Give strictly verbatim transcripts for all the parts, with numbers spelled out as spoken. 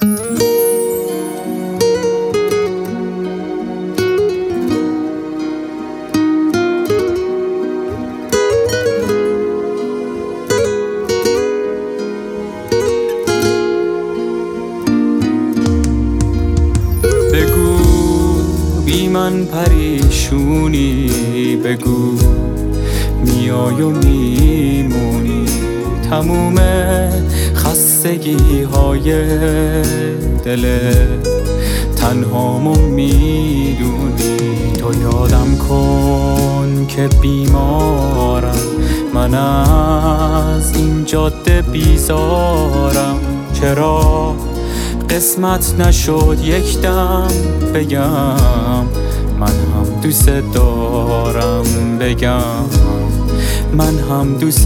بگو بی من پریشونی، بگو میای و میمونی، تموم خستگی های دل تنهامو میدونی. تو یادم کن که بیمارم، من از این جاده بیزارم. چرا قسمت نشد یک دم بگم من هم دوست دارم، بگم من هم دوست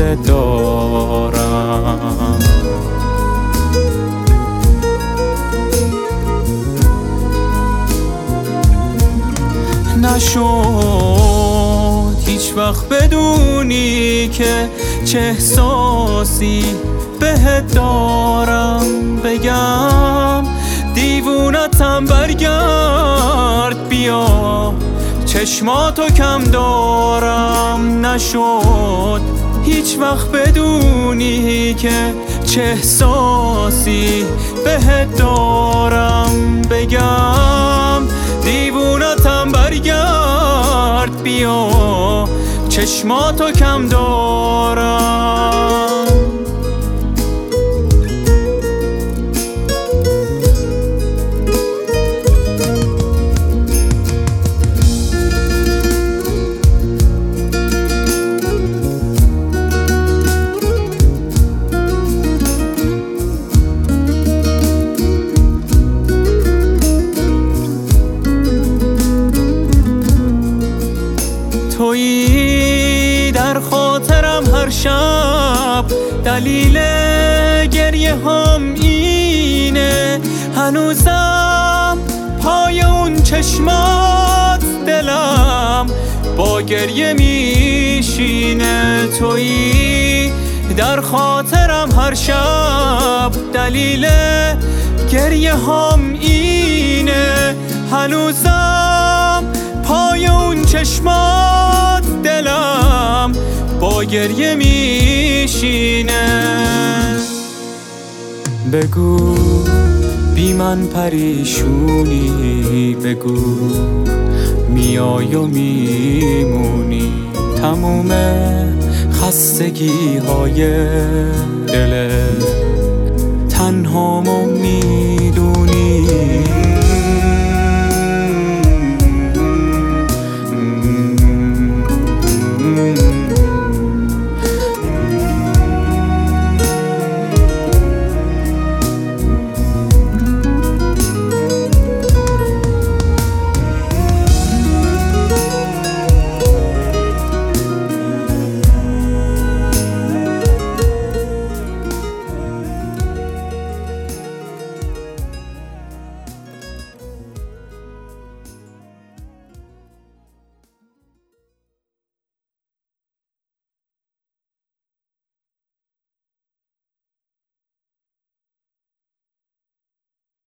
دارم. نشد هیچ وقت بدونی که چه احساسی بهت دارم، بگم دیوونتم برگرد بیا چشماتو کم دارم. نشد هیچ وقت بدونی که چه احساسی بهت دارم، بگم دیوونتم برگرد بیا چشماتو کم دارم. تویی در خاطرم هر شب، دلیل گریه هم اینه، هنوزم پای اون چشمات دلم با گریه میشینه. تویی در خاطرم هر شب، دلیل گریه هم اینه، هنوزم پای اون چشمات دلم با گریه میشینه. بگو بی من پریشونی، بگو میای و میمونی، تموم خستگی های دل تنهامو میدونی.